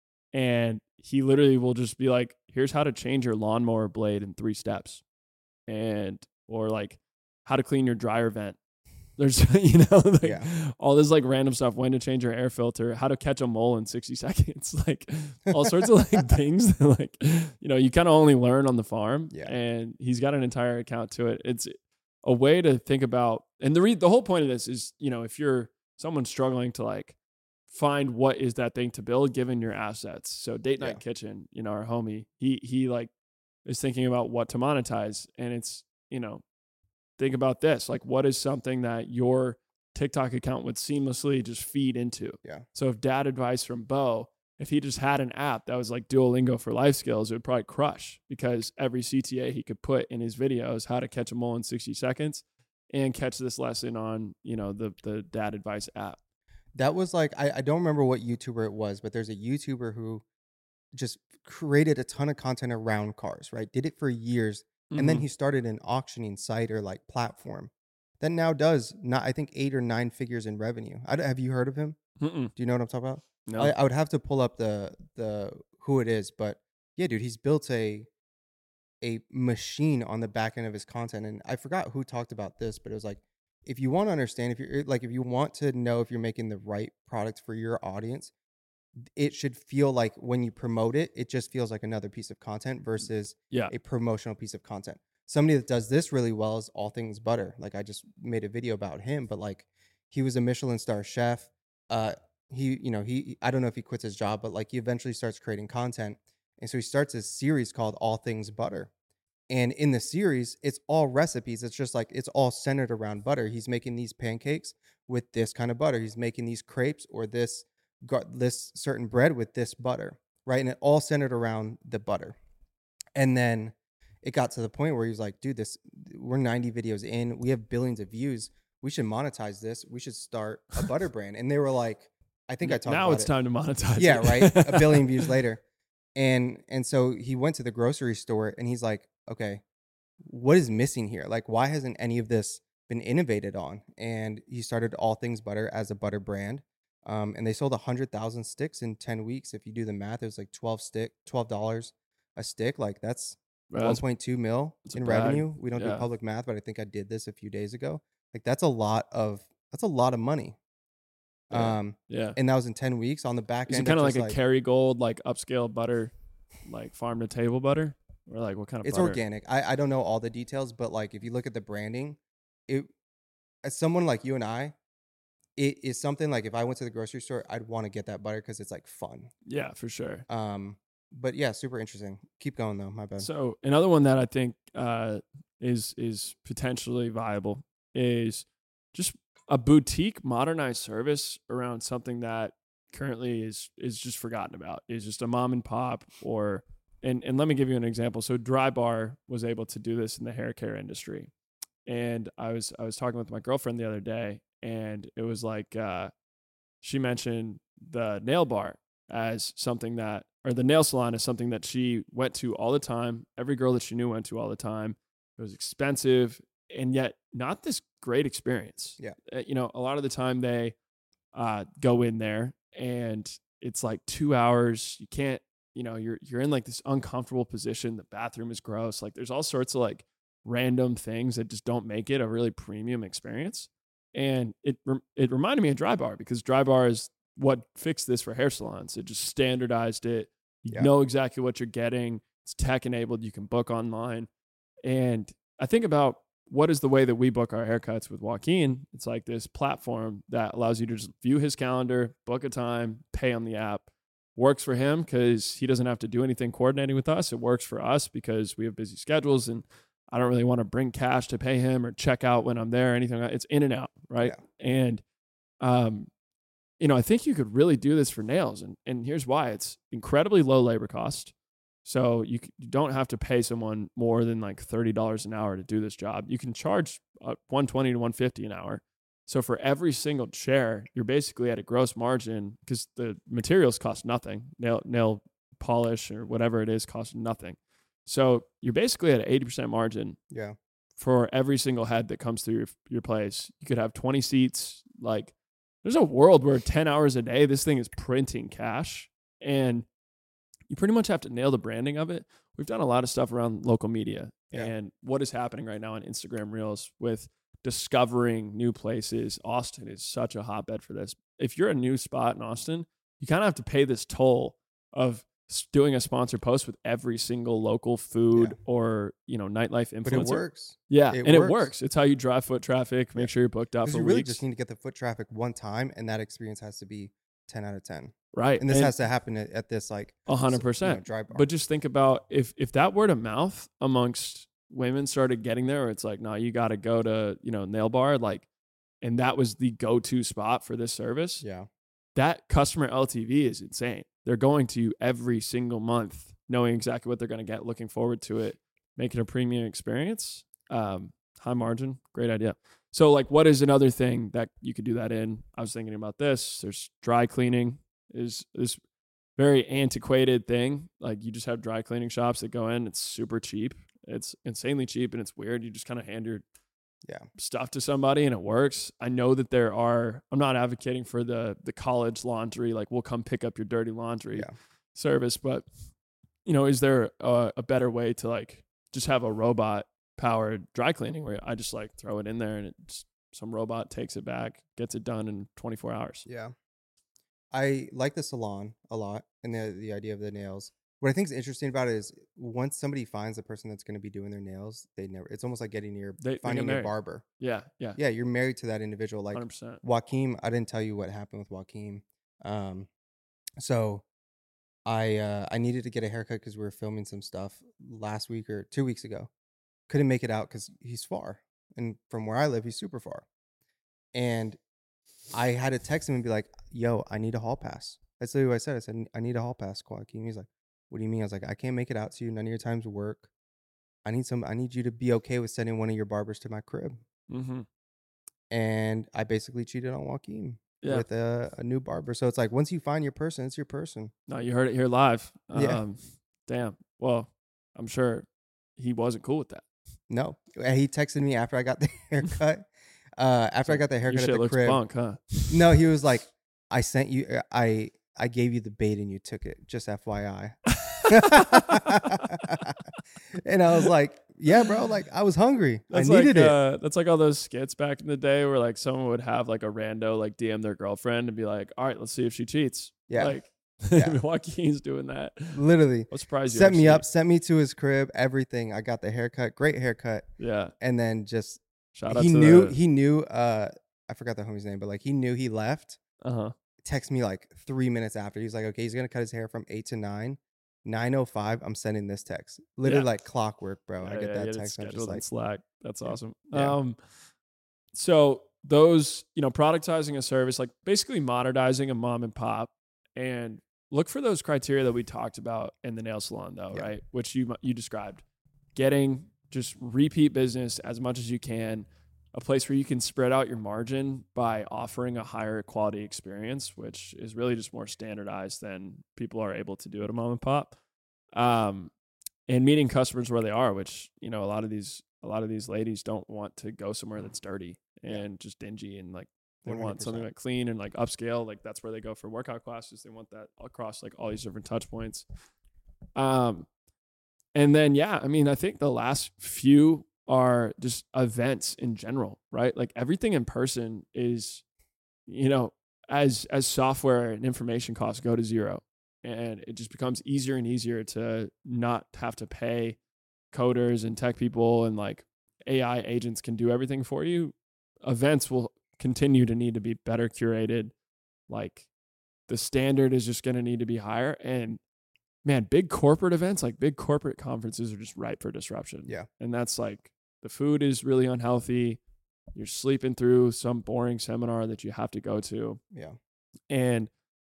Speaker 2: and he literally will just be like, "Here's how to change your lawnmower blade in three steps," and or like how to clean your dryer vent. There's you know like
Speaker 1: Yeah.
Speaker 2: all this like random stuff, when to change your air filter, how to catch a mole in sixty seconds, like all sorts of like things that like you know you kind of only learn on the farm.
Speaker 1: Yeah.
Speaker 2: And he's got an entire account to it. It's a way to think about, and the re- the whole point of this is, you know, if you're someone struggling to like find what is that thing to build given your assets. So Date Night
Speaker 1: Yeah.
Speaker 2: Kitchen, you know, our homie, he he like is thinking about what to monetize, and it's, you know, think about this, like what is something that your TikTok account would seamlessly just feed into.
Speaker 1: Yeah.
Speaker 2: So if Dad Advice from Bo, if he just had an app that was like Duolingo for life skills, it would probably crush, because every C T A he could put in his videos, how to catch a mole in sixty seconds and catch this lesson on, you know, the, the Dad Advice app.
Speaker 1: That was like, I, I don't remember what YouTuber it was, but there's a YouTuber who just created a ton of content around cars, right? Did it for years. And then
Speaker 2: Mhm.
Speaker 1: he started an auctioning site or like platform that now does not, I think, eight or nine figures in revenue. I, don't- have you heard of him?
Speaker 2: Mm-mm.
Speaker 1: Do you know what I'm talking about?
Speaker 2: No.
Speaker 1: I, I would have to pull up the the who it is, but yeah, dude, he's built a a machine on the back end of his content, and I forgot who talked about this, but it was like, if you want to understand, if you're like, if you want to know if you're making the right product for your audience, it should feel like when you promote it, it just feels like another piece of content versus
Speaker 2: Yeah.
Speaker 1: a promotional piece of content. Somebody that does this really well is All Things Butter. Like I just made a video about him, but like he was a Michelin star chef. Uh, he, you know, he, I don't know if he quits his job, but like he eventually starts creating content. And so he starts a series called All Things Butter. And in the series, it's all recipes. It's just like, it's all centered around butter. He's making these pancakes with this kind of butter. He's making these crepes or this, this certain bread with this butter, right? And it all centered around the butter. And then it got to the point where he was like, dude, this, we're ninety videos in. We have billions of views. We should monetize this. We should start a butter brand. And they were like, I think I talked
Speaker 2: now
Speaker 1: about
Speaker 2: it's
Speaker 1: it.
Speaker 2: time to monetize.
Speaker 1: Yeah,
Speaker 2: it.
Speaker 1: right. A billion views later. And and so he went to the grocery store and he's like, okay, what is missing here? Like, why hasn't any of this been innovated on? And he started All Things Butter as a butter brand. Um, and they sold one hundred thousand sticks in ten weeks. If you do the math, it was like twelve stick, twelve dollars a stick. Like that's
Speaker 2: Bro,
Speaker 1: one
Speaker 2: that's-
Speaker 1: point two mil
Speaker 2: that's a
Speaker 1: in
Speaker 2: bag.
Speaker 1: revenue. We don't do
Speaker 2: Yeah.
Speaker 1: public math, but I think I did this a few days ago. Like that's a lot of, that's a lot of money.
Speaker 2: Yeah.
Speaker 1: Um,
Speaker 2: yeah.
Speaker 1: and that was in ten weeks on the back
Speaker 2: Is
Speaker 1: end.
Speaker 2: it kind of
Speaker 1: just
Speaker 2: like a Kerrygold, like upscale butter, like farm to table butter, or like what kind of
Speaker 1: It's
Speaker 2: butter?
Speaker 1: organic. I, I don't know all the details, but like if you look at the branding, it as someone like you and I, it is something like if I went to the grocery store, I'd want to get that butter because it's like fun.
Speaker 2: Yeah, for sure.
Speaker 1: Um, but yeah, super interesting. Keep going though. My bad.
Speaker 2: So another one that I think uh, is is potentially viable is just a boutique modernized service around something that currently is is just forgotten about. Is just a mom and pop, or and and let me give you an example. So Drybar was able to do this in the hair care industry, and I was I was talking with my girlfriend the other day, and it was like uh, she mentioned the nail bar as something that, or the nail salon is something that she went to all the time. Every girl that she knew went to all the time. It was expensive and yet not this great experience.
Speaker 1: Yeah.
Speaker 2: Uh, you know, a lot of the time they uh, go in there and it's like two hours. You can't, you know, you're, you're in like this uncomfortable position. The bathroom is gross. Like there's all sorts of like random things that just don't make it a really premium experience. And it, it reminded me of Drybar, because Drybar is what fixed this for hair salons. It just standardized it. You
Speaker 1: Yeah.
Speaker 2: know exactly what you're getting. It's tech enabled. You can book online. And I think about what is the way that we book our haircuts with Joaquin. It's like this platform that allows you to just view his calendar, book a time, pay on the app. Works for him because he doesn't have to do anything coordinating with us. It works for us because we have busy schedules. And I don't really want to bring cash to pay him or check out when I'm there or anything. It's in and out, right?
Speaker 1: Yeah.
Speaker 2: And, um, you know, I think you could really do this for nails. And, and here's why. It's incredibly low labor cost. So you, c- you don't have to pay someone more than like thirty dollars an hour to do this job. You can charge uh, one twenty to one fifty an hour. So for every single chair, you're basically at a gross margin because the materials cost nothing. Nail, nail polish or whatever it is costs nothing. So you're basically at an eighty percent margin
Speaker 1: Yeah.
Speaker 2: for every single head that comes through your, your place. You could have twenty seats. Like, there's a world where ten hours a day, this thing is printing cash, and you pretty much have to nail the branding of it. We've done a lot of stuff around local media
Speaker 1: Yeah.
Speaker 2: and what is happening right now on Instagram Reels with discovering new places. Austin is such a hotbed for this. If you're a new spot in Austin, you kind of have to pay this toll of s- doing a sponsored post with every single local food
Speaker 1: Yeah.
Speaker 2: or, you know, nightlife influencer.
Speaker 1: But it works.
Speaker 2: Yeah,
Speaker 1: It
Speaker 2: and
Speaker 1: works.
Speaker 2: it works. It's how you drive foot traffic, make
Speaker 1: Yeah.
Speaker 2: sure you're booked out
Speaker 1: Because
Speaker 2: for
Speaker 1: you really
Speaker 2: weeks.
Speaker 1: just need to get the foot traffic one time, and that experience has to be ten out of ten.
Speaker 2: Right.
Speaker 1: And this has to happen at, at this like
Speaker 2: A hundred
Speaker 1: s- you know,
Speaker 2: percent.
Speaker 1: dry bar.
Speaker 2: But just think about if if that word of mouth amongst women started getting there, where it's like, no, you got to go to, you know, Nail Bar, like, and that was the go-to spot for this service.
Speaker 1: yeah,
Speaker 2: That customer L T V is insane. They're going to you every single month, knowing exactly what they're going to get, looking forward to it, make it a premium experience. Um, high margin, great idea. So, like, what is another thing that you could do that in? I was thinking about this. There's dry cleaning. Is this very antiquated thing? Like, you just have dry cleaning shops that go in. It's super cheap. It's insanely cheap, and it's weird. You just kind of hand your
Speaker 1: yeah,
Speaker 2: stuff to somebody and it works. I know that there are, I'm not advocating for the the college laundry, like we'll come pick up your dirty laundry
Speaker 1: yeah.
Speaker 2: service, but you know, is there a, a better way to like just have a robot powered dry cleaning where I just like throw it in there and it's some robot takes it back, gets it done in twenty-four hours.
Speaker 1: Yeah. I like the salon a lot and the the idea of the nails. What I think is interesting about it is once somebody finds the person that's going to be doing their nails, they never. It's almost like getting your
Speaker 2: They- they get
Speaker 1: finding your
Speaker 2: married.
Speaker 1: barber.
Speaker 2: Yeah, yeah,
Speaker 1: Yeah, you're married to that individual. Like
Speaker 2: one hundred percent.
Speaker 1: Joaquin, I didn't tell you what happened with Joaquin. Um, so I uh, I needed to get a haircut because we were filming some stuff last week or two weeks ago. Couldn't make it out because he's far, and from where I live, he's super far. And I had to text him and be like, "Yo, I need a hall pass." That's literally what I said. I said, "I need a hall pass, Joaquin." He's like, "What do you mean?" I was like, "I can't make it out to you. None of your times work. I need some. I need you to be okay with sending one of your barbers to my crib."
Speaker 2: Mm-hmm.
Speaker 1: And I basically cheated on Joaquin
Speaker 2: Yeah.
Speaker 1: with a, a new barber. So it's like once you find your person, it's your person.
Speaker 2: No, you heard it here live.
Speaker 1: Yeah.
Speaker 2: Um, damn. Well, I'm sure he wasn't cool with that.
Speaker 1: No, Uh, he texted me after I got the haircut. Uh, after I got the
Speaker 2: Your
Speaker 1: haircut
Speaker 2: shit
Speaker 1: at the
Speaker 2: looks
Speaker 1: crib.
Speaker 2: bunk, huh?
Speaker 1: No, he was like, "I sent you. uh, I I gave you the bait and you took it. Just F Y I." And I was like, "Yeah, bro. Like I was hungry.
Speaker 2: That's
Speaker 1: I needed
Speaker 2: like,
Speaker 1: it."
Speaker 2: Uh, that's like all those skits back in the day where like someone would have like a rando like D M their girlfriend and be like, "All right, let's see if she cheats."
Speaker 1: Yeah.
Speaker 2: Like
Speaker 1: Yeah.
Speaker 2: Joaquin's doing that.
Speaker 1: Literally.
Speaker 2: I'm surprised you
Speaker 1: Set me
Speaker 2: actually-
Speaker 1: up, sent me to his crib, everything. I got the haircut, great haircut,
Speaker 2: Yeah.
Speaker 1: and then just
Speaker 2: Shout out
Speaker 1: he
Speaker 2: to
Speaker 1: knew
Speaker 2: the,
Speaker 1: he knew. Uh, I forgot the homie's name, but like he knew he left.
Speaker 2: uh-huh.
Speaker 1: Text me like three minutes after. He's like, "Okay, he's gonna cut his hair from eight to nine. nine oh five, I'm sending this text. Literally
Speaker 2: Yeah.
Speaker 1: like clockwork, bro. I
Speaker 2: Yeah,
Speaker 1: get
Speaker 2: yeah,
Speaker 1: that
Speaker 2: get it
Speaker 1: text. I'm just
Speaker 2: scheduled in
Speaker 1: like,
Speaker 2: Slack. That's
Speaker 1: Yeah.
Speaker 2: awesome.
Speaker 1: Yeah.
Speaker 2: Um, so those, you know, productizing a service, like basically modernizing a mom and pop, and look for those criteria that we talked about in the nail salon, though,
Speaker 1: Yeah.
Speaker 2: right? Which you you described, getting just repeat business as much as you can, a place where you can spread out your margin by offering a higher quality experience, which is really just more standardized than people are able to do at a mom and pop. Um, and meeting customers where they are, which, you know, a lot of these a lot of these ladies don't want to go somewhere that's dirty and just dingy, and like they want something
Speaker 1: one hundred percent.
Speaker 2: like clean and like upscale. Like that's where they go for workout classes. They want that across like all these different touch points. Um, and then yeah, I mean, I think the last few are just events in general, right? Like everything in person is, you know, as as software and information costs go to zero, and it just becomes easier and easier to not have to pay coders and tech people, and like A I agents can do everything for you. Events will continue to need to be better curated. Like the standard is just going to need to be higher. And man, big corporate events, like big corporate conferences are just ripe for disruption.
Speaker 1: Yeah.
Speaker 2: And that's like the food is really unhealthy. You're sleeping through some boring seminar that you have to go to.
Speaker 1: Yeah.
Speaker 2: And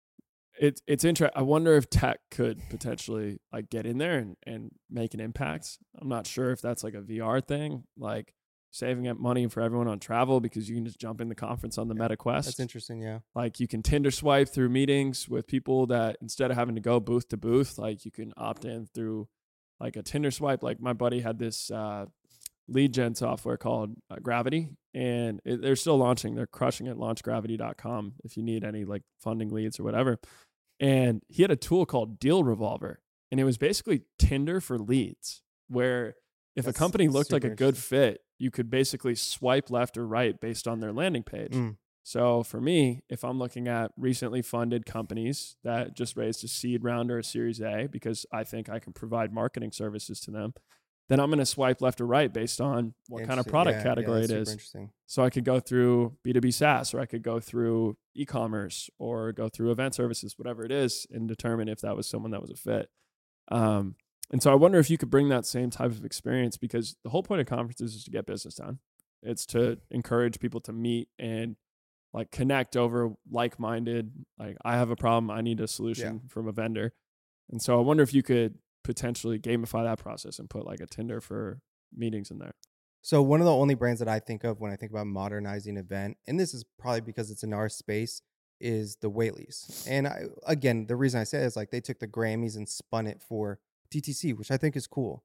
Speaker 2: it, it's interesting. I wonder if tech could potentially like get in there and, and make an impact. I'm not sure if that's like a V R thing, like saving up money for everyone on travel because you can just jump in the conference on the
Speaker 1: Yeah.
Speaker 2: MetaQuest.
Speaker 1: That's interesting. Yeah.
Speaker 2: Like you can Tinder swipe through meetings with people that instead of having to go booth to booth, like you can opt in through like a Tinder swipe. Like my buddy had this uh, lead gen software called uh, Gravity, and it, they're still launching. They're crushing it. launch gravity dot com if you need any like funding leads or whatever. And he had a tool called Deal Revolver, and it was basically Tinder for leads, where if
Speaker 1: That's
Speaker 2: a company looked like
Speaker 1: super
Speaker 2: a good fit, you could basically swipe left or right based on their landing page.
Speaker 1: Mm.
Speaker 2: So for me, if I'm looking at recently funded companies that just raised a seed round or a Series A because I think I can provide marketing services to them, then I'm going to swipe left or right based on what kind of
Speaker 1: Interesting.
Speaker 2: product
Speaker 1: Yeah,
Speaker 2: category
Speaker 1: yeah,
Speaker 2: it
Speaker 1: that's
Speaker 2: is.
Speaker 1: super interesting.
Speaker 2: So I could go through B two B SaaS, or I could go through e-commerce, or go through event services, whatever it is, and determine if that was someone that was a fit. Um, and so I wonder if you could bring that same type of experience, because the whole point of conferences is to get business done. It's to encourage people to meet and like connect over like-minded, like I have a problem, I need a solution
Speaker 1: Yeah.
Speaker 2: from a vendor. And so I wonder if you could potentially gamify that process and put like a Tinder for meetings in there.
Speaker 1: So one of the only brands that I think of when I think about modernizing event, and this is probably because it's in our space, is the Whaleys. And I, again, the reason I say it is like they took the Grammys and spun it for D T C, which I think is cool.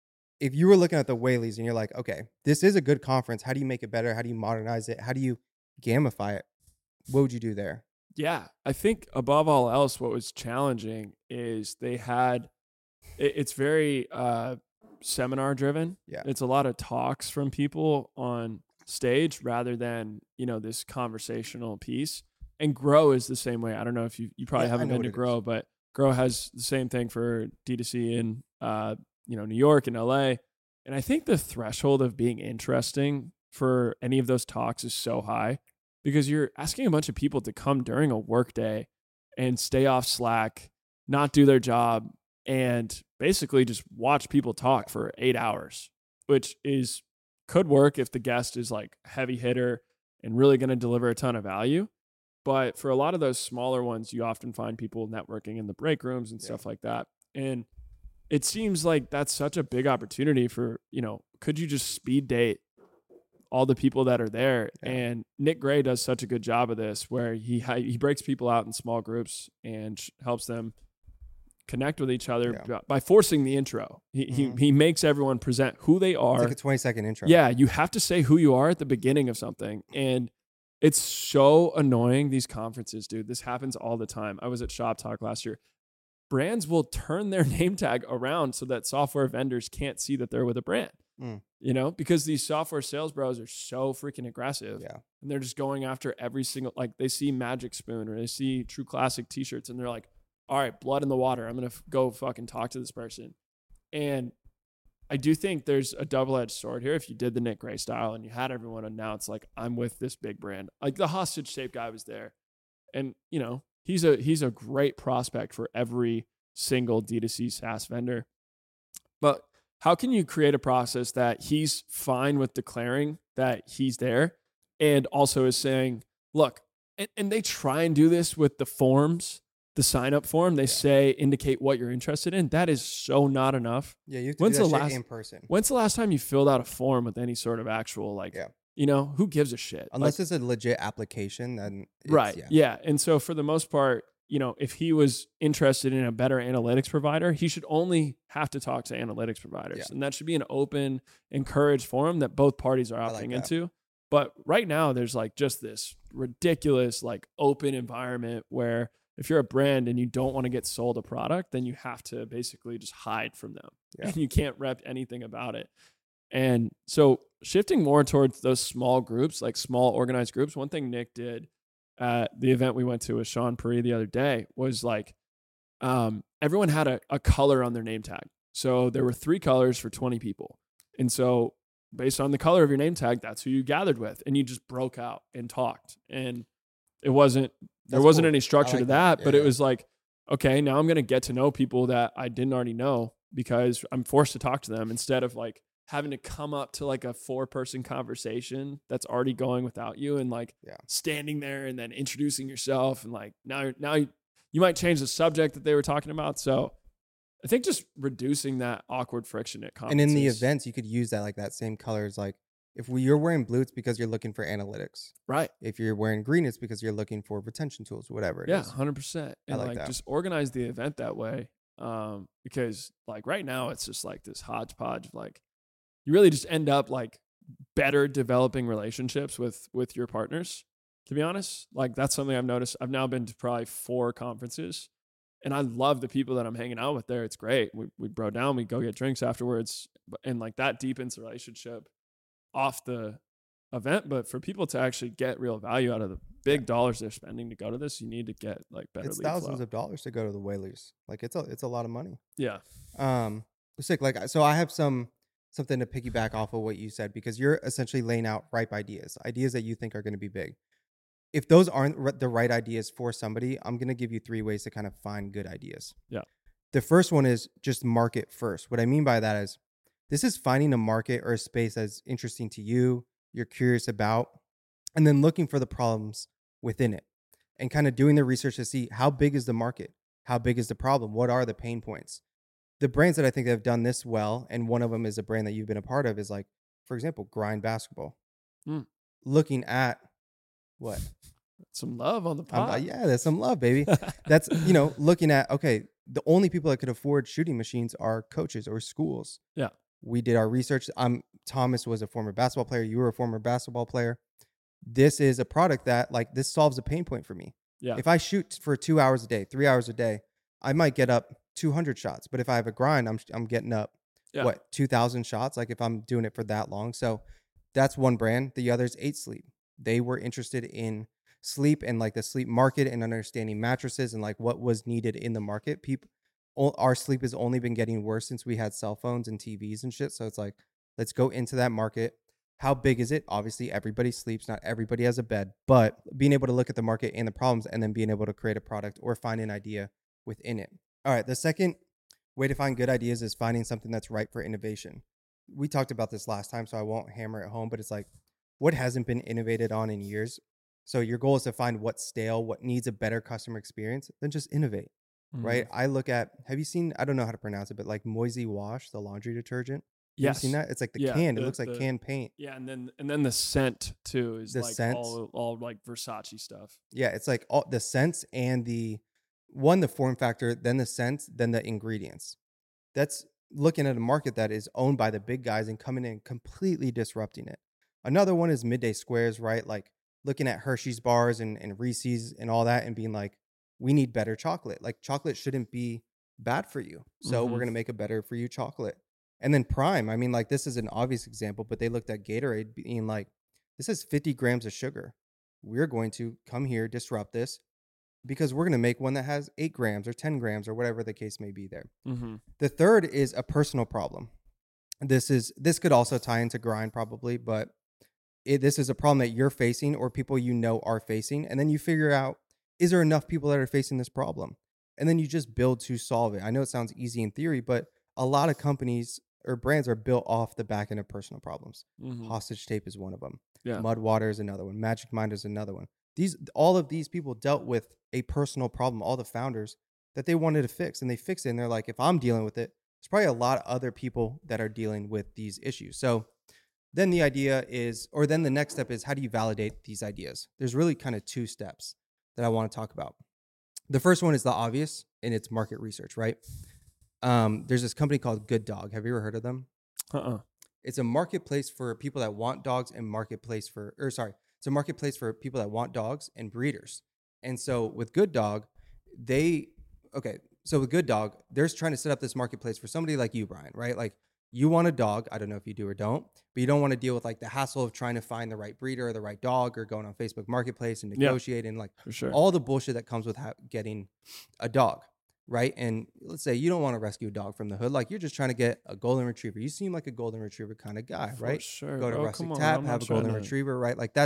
Speaker 1: If you were looking at the Whaleys and you're like, okay, this is a good conference. How do you make it better? How do you modernize it? How do you gamify it? What would you do there?
Speaker 2: Yeah, I think above all else, what was challenging is they had, it, it's very uh, seminar driven.
Speaker 1: Yeah.
Speaker 2: It's a lot of talks from people on stage rather than, you know, this conversational piece. And Grow is the same way. I don't know if you, you probably
Speaker 1: Yeah, I
Speaker 2: haven't
Speaker 1: know
Speaker 2: been
Speaker 1: what
Speaker 2: to
Speaker 1: it is.
Speaker 2: Grow, but Grow has the same thing for D two C in, uh, you know, New York and L A. And I think the threshold of being interesting for any of those talks is so high, because you're asking a bunch of people to come during a work day and stay off Slack, not do their job, and basically just watch people talk for eight hours, which is could work if the guest is like heavy hitter and really going to deliver a ton of value. But for a lot of those smaller ones, you often find people networking in the break rooms and
Speaker 1: Yeah.
Speaker 2: stuff like that. And it seems like that's such a big opportunity for, you know, could you just speed date all the people that are there?
Speaker 1: Yeah.
Speaker 2: And Nick Gray does such a good job of this, where he he breaks people out in small groups and sh- helps them connect with each other
Speaker 1: Yeah.
Speaker 2: b- by forcing the intro. He,
Speaker 1: Mhm.
Speaker 2: he he makes everyone present who they
Speaker 1: It's
Speaker 2: are.
Speaker 1: like a twenty second intro.
Speaker 2: Yeah, you have to say who you are at the beginning of something. And it's so annoying, these conferences, dude. This happens all the time. I was at Shop Talk last year. Brands will turn their name tag around so that software vendors can't see that they're with a brand.
Speaker 1: Mm.
Speaker 2: You know, because these software sales bros are so freaking aggressive.
Speaker 1: Yeah.
Speaker 2: And they're just going after every single, like they see Magic Spoon or they see True Classic t-shirts and they're like, all right, blood in the water. I'm going to f- go fucking talk to this person. And I do think there's a double-edged sword here. If you did the Nick Gray style and you had everyone announce like, I'm with this big brand, like the hostage tape guy was there, and you know, he's a, he's a great prospect for every single D two C SaaS vendor. But how can you create a process that he's fine with declaring that he's there and also is saying, look, and, and they try and do this with the forms, the sign up form, they
Speaker 1: Yeah.
Speaker 2: say, indicate what you're interested in. That is so not enough.
Speaker 1: Yeah. You have to
Speaker 2: When's
Speaker 1: do that
Speaker 2: the
Speaker 1: shit
Speaker 2: last-
Speaker 1: in person.
Speaker 2: When's the last time you filled out a form with any sort of actual, like,
Speaker 1: Yeah.
Speaker 2: you know, who gives a shit?
Speaker 1: Unless
Speaker 2: Like,
Speaker 1: it's a legit application, then it's,
Speaker 2: right.
Speaker 1: Yeah.
Speaker 2: Yeah. And so for the most part, you know, if he was interested in a better analytics provider, he should only have to talk to analytics providers.
Speaker 1: Yeah.
Speaker 2: And that should be an open, encouraged forum that both parties are
Speaker 1: I like
Speaker 2: opting
Speaker 1: that.
Speaker 2: into. But right now, there's like just this ridiculous, like open environment where if you're a brand and you don't want to get sold a product, then you have to basically just hide from them.
Speaker 1: Yeah.
Speaker 2: And you can't rep anything about it. And so shifting more towards those small groups, like small organized groups, one thing Nick did at the event we went to with Sean Puri the other day was like, um, everyone had a, a color on their name tag. So there were three colors for twenty people. And so based on the color of your name tag, that's who you gathered with. And you just broke out and talked. And it wasn't, there
Speaker 1: That's
Speaker 2: wasn't
Speaker 1: cool.
Speaker 2: any structure
Speaker 1: I like
Speaker 2: to that,
Speaker 1: that.
Speaker 2: but
Speaker 1: Yeah,
Speaker 2: it was like, okay, now I'm going to get to know people that I didn't already know because I'm forced to talk to them instead of like having to come up to like a four person conversation that's already going without you and like
Speaker 1: Yeah.
Speaker 2: standing there and then introducing yourself. And like now, now you, you might change the subject that they were talking about. So I think just reducing that awkward friction at
Speaker 1: And in the
Speaker 2: conferences.
Speaker 1: events, you could use that like that same colors. Like if we, you're wearing blue, it's because you're looking for analytics.
Speaker 2: Right.
Speaker 1: If you're wearing green, it's because you're looking for retention tools, whatever it
Speaker 2: Yeah,
Speaker 1: is.
Speaker 2: one hundred percent.
Speaker 1: I
Speaker 2: And
Speaker 1: like
Speaker 2: like
Speaker 1: that.
Speaker 2: just organize the event that way. Um, because like right now it's just like this hodgepodge of like, you really just end up like better developing relationships with with your partners, to be honest. Like that's something I've noticed. I've now been to probably four conferences and I love the people that I'm hanging out with there. It's great. We we bro down, we go get drinks afterwards. And like that deepens the relationship off the event. But for people to actually get real value out of the big
Speaker 1: Yeah.
Speaker 2: dollars they're spending to go to this, you need to get like better
Speaker 1: It's
Speaker 2: lead
Speaker 1: thousands
Speaker 2: flow.
Speaker 1: of dollars to go to the Whalers. Like it's a it's a lot of money.
Speaker 2: Yeah.
Speaker 1: Um, sick. Like so, I have some something to piggyback off of what you said because you're essentially laying out ripe ideas, ideas that you think are going to be big. If those aren't r- the right ideas for somebody, I'm going to give you three ways to kind of find good ideas.
Speaker 2: Yeah.
Speaker 1: The first one is just market first. What I mean by that is this is finding a market or a space that's interesting to you, you're curious about, and then looking for the problems within it and kind of doing the research to see how big is the market? How big is the problem? What are the pain points? The brands that I think that have done this well, and one of them is a brand that you've been a part of, is like, for example, Grind Basketball.
Speaker 2: Mm.
Speaker 1: Looking at what?
Speaker 2: Some love on the
Speaker 1: I'm, uh,
Speaker 2: pot.
Speaker 1: yeah, that's some love, baby. That's, you know, looking at, okay, the only people that could afford shooting machines are coaches or schools.
Speaker 2: Yeah.
Speaker 1: We did our research. I'm Thomas was a former basketball player. You were a former basketball player. This is a product that like this solves a pain point for me.
Speaker 2: Yeah.
Speaker 1: If I shoot for two hours a day, three hours a day, I might get up two hundred shots. But if I have a grind, I'm I'm getting up
Speaker 2: Yeah.
Speaker 1: what two thousand shots. Like if I'm doing it for that long, so that's one brand. The other is Eight Sleep. They were interested in sleep and like the sleep market and understanding mattresses and like what was needed in the market. People, our sleep has only been getting worse since we had cell phones and T Vs and shit. So it's like, let's go into that market. How big is it? Obviously, everybody sleeps. Not everybody has a bed, but being able to look at the market and the problems and then being able to create a product or find an idea within it. All right. The second way to find good ideas is finding something that's ripe for innovation. We talked about this last time, so I won't hammer it home, but it's like, what hasn't been innovated on in years? So your goal is to find what's stale, what needs a better customer experience, then just innovate,
Speaker 2: Mhm.
Speaker 1: right? I look at, have you seen, I don't know how to pronounce it, but like Moisey Wash, the laundry detergent? You ever
Speaker 2: Yes.
Speaker 1: seen that? It's like the
Speaker 2: Yeah,
Speaker 1: can. It
Speaker 2: the-
Speaker 1: looks like
Speaker 2: the-
Speaker 1: canned paint.
Speaker 2: Yeah, and then and then the scent too is
Speaker 1: The
Speaker 2: like
Speaker 1: scent?
Speaker 2: all all like Versace stuff.
Speaker 1: Yeah, it's like all the scents and the one, the form factor, then the scent, then the ingredients. That's looking at a market that is owned by the big guys and coming in completely disrupting it. Another one is Midday Squares, right? Like looking at Hershey's bars and, and Reese's and all that and being like, we need better chocolate. Like chocolate shouldn't be bad for you. So
Speaker 2: Mhm.
Speaker 1: we're going to make a better for you chocolate. And then Prime, I mean, like this is an obvious example, but they looked at Gatorade being like, this is fifty grams of sugar. We're going to come here, disrupt this because we're going to make one that has eight grams or ten grams or whatever the case may be there.
Speaker 2: Mm-hmm.
Speaker 1: The third is a personal problem. This is this could also tie into grind probably, but it, this is a problem that you're facing or people you know are facing, and then you figure out, is there enough people that are facing this problem? And then you just build to solve it. I know it sounds easy in theory, but a lot of companies or brands are built off the back end of personal problems.
Speaker 2: Mm-hmm.
Speaker 1: Hostage Tape is one of them.
Speaker 2: Yeah.
Speaker 1: Mudwater is another one. Magic Mind is another one. These all of these people dealt with a personal problem, all the founders that they wanted to fix, and they fix it. And they're like, if I'm dealing with it, there's probably a lot of other people that are dealing with these issues. So then the idea is, or then the next step is, how do you validate these ideas? There's really kind of two steps that I want to talk about. The first one is the obvious, and it's market research, right? Um, there's this company called Good Dog. Have you ever heard of them?
Speaker 2: Uh-uh.
Speaker 1: It's a marketplace for people that want dogs and marketplace for, or sorry, it's a marketplace for people that want dogs and breeders. And so with Good Dog, they, okay, so with Good Dog, they're trying to set up this marketplace for somebody like you, Brian, right? Like you want a dog. I don't know if you do or don't, but you don't want to deal with like the hassle of trying to find the right breeder or the right dog or going on Facebook Marketplace and
Speaker 2: Yeah.
Speaker 1: negotiating like
Speaker 2: For sure.
Speaker 1: all the bullshit that comes with ha- getting a dog, right? And let's say you don't want to rescue a dog from the hood. Like you're just trying to get a golden retriever. You seem like a golden retriever kind of guy,
Speaker 2: For
Speaker 1: right?
Speaker 2: sure.
Speaker 1: Go to
Speaker 2: bro.
Speaker 1: Rustic
Speaker 2: Come on,
Speaker 1: Tap,
Speaker 2: I'm
Speaker 1: have
Speaker 2: not
Speaker 1: a golden
Speaker 2: trying to-
Speaker 1: retriever, right? Like that's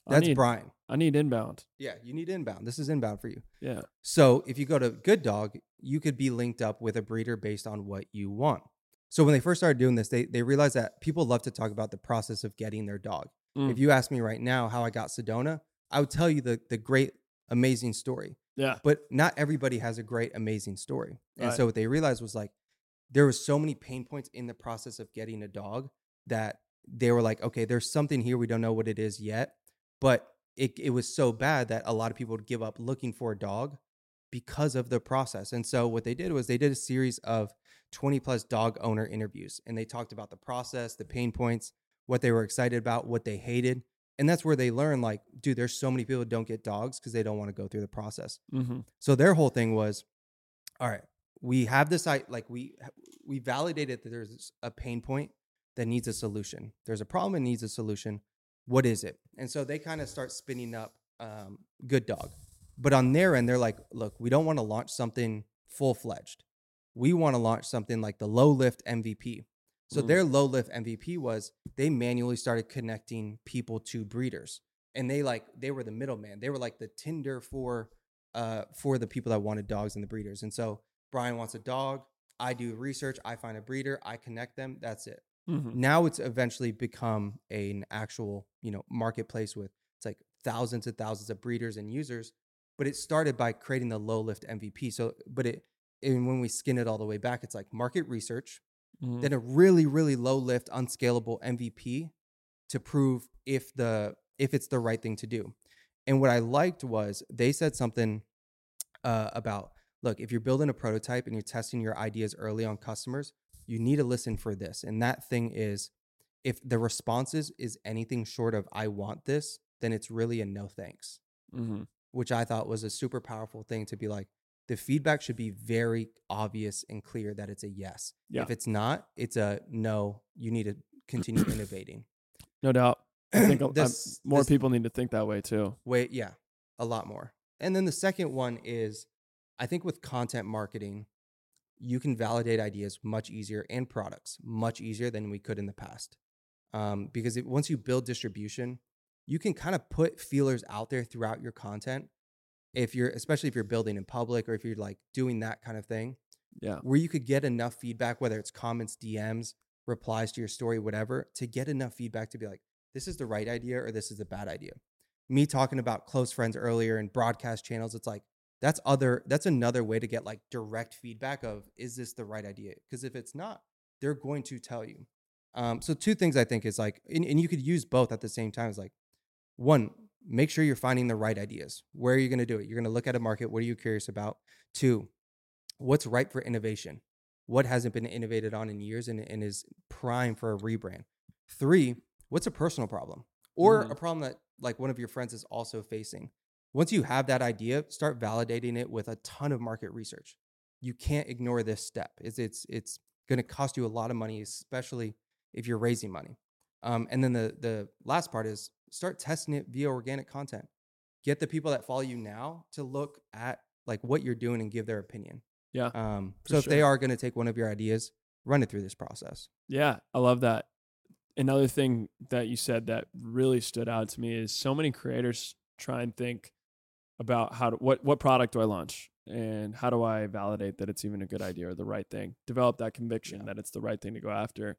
Speaker 2: I
Speaker 1: That's
Speaker 2: need,
Speaker 1: Brian.
Speaker 2: I need inbound.
Speaker 1: Yeah, you need inbound. This is inbound for you.
Speaker 2: Yeah.
Speaker 1: So if you go to Good Dog, you could be linked up with a breeder based on what you want. So when they first started doing this, they they realized that people love to talk about the process of getting their dog.
Speaker 2: Mm.
Speaker 1: If you ask me right now how I got Sedona, I would tell you the the great, amazing story.
Speaker 2: Yeah.
Speaker 1: But not everybody has a great, amazing story. And
Speaker 2: Right.
Speaker 1: so what they realized was like, there was so many pain points in the process of getting a dog that they were like, okay, there's something here. We don't know what it is yet. But it, it was so bad that a lot of people would give up looking for a dog because of the process. And so what they did was they did a series of twenty plus dog owner interviews, and they talked about the process, the pain points, what they were excited about, what they hated. And that's where they learn, like, dude, there's so many people who don't get dogs because they don't want to go through the process.
Speaker 2: Mm-hmm.
Speaker 1: So their whole thing was, all right, we have this, like we, we validated that there's a pain point that needs a solution. There's a problem and needs a solution. What is it? And so they kind of start spinning up um, Good Dog. But on their end, they're like, look, we don't want to launch something full-fledged. We want to launch something like the low lift M V P. So mm. their low lift M V P was they manually started connecting people to breeders. And they like they were the middleman. They were like the Tinder for uh for the people that wanted dogs and the breeders. And so Brian wants a dog. I do research. I find a breeder. I connect them. That's it. Mm-hmm. Now it's eventually become an actual, you know, marketplace with it's like thousands and thousands of breeders and users. But it started by creating the low lift M V P. So, but it, and when we skin it all the way back, it's like market research, mm-hmm. then a really, really low lift, unscalable M V P to prove if the if it's the right thing to do. And what I liked was they said something uh, about, look, if you're building a prototype and you're testing your ideas early on customers, you need to listen for this. And that thing is, if the responses is anything short of I want this, then it's really a no thanks. Mm-hmm. Which I thought was a super powerful thing to be like, the feedback should be very obvious and clear that it's a yes. Yeah. If it's not, it's a no, you need to continue innovating.
Speaker 2: No doubt. I think this, more this, people need to think that way too.
Speaker 1: Wait, yeah, a lot more. And then the second one is, I think with content marketing, you can validate ideas much easier and products much easier than we could in the past. Um, because it, once you build distribution, you can kind of put feelers out there throughout your content. If you're, especially if you're building in public or if you're like doing that kind of thing, yeah, where you could get enough feedback, whether it's comments, D Ms, replies to your story, whatever, to get enough feedback to be like, this is the right idea or this is a bad idea. Me talking about close friends earlier and broadcast channels, it's like, that's other, that's another way to get like direct feedback of, is this the right idea? Because if it's not, they're going to tell you. Um, so two things I think is like, and, and you could use both at the same time. Is like, one, make sure you're finding the right ideas. Where are you going to do it? You're going to look at a market. What are you curious about? Two, what's ripe for innovation? What hasn't been innovated on in years and, and is prime for a rebrand? Three, what's a personal problem or mm-hmm. a problem that like one of your friends is also facing? Once you have that idea, start validating it with a ton of market research. You can't ignore this step. It's it's it's going to cost you a lot of money, especially if you're raising money. Um, and then the the last part is start testing it via organic content. Get the people that follow you now to look at like what you're doing and give their opinion.
Speaker 2: Yeah.
Speaker 1: Um, so if sure. they are going to take one of your ideas, run it through this process.
Speaker 2: Yeah, I love that. Another thing that you said that really stood out to me is so many creators try and think about how to, what, what product do I launch and how do I validate that it's even a good idea or the right thing, develop that conviction yeah. that it's the right thing to go after.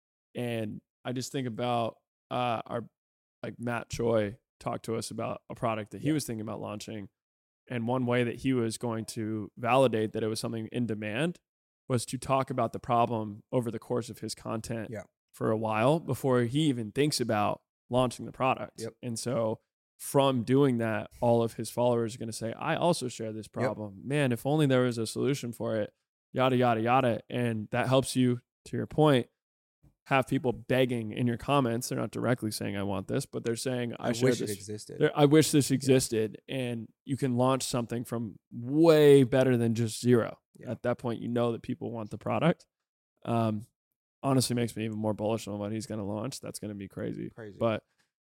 Speaker 2: And I just think about uh, our, like Matt Choi talked to us about a product that he yeah. was thinking about launching. And one way that he was going to validate that it was something in demand was to talk about the problem over the course of his content yeah. for a while before he even thinks about launching the product. Yep. And so from doing that, all of his followers are going to say, I also share this problem. Yep. Man, if only there was a solution for it, yada, yada, yada. And that helps you, to your point, have people begging in your comments. They're not directly saying, I want this, but they're saying, I,
Speaker 1: I
Speaker 2: share
Speaker 1: wish
Speaker 2: this.
Speaker 1: it existed.
Speaker 2: I wish this existed. Yeah. And you can launch something from way better than just zero. Yeah. At that point, you know that people want the product. Um, honestly makes me even more bullish on what he's going to launch. That's going to be crazy.
Speaker 1: Crazy.
Speaker 2: But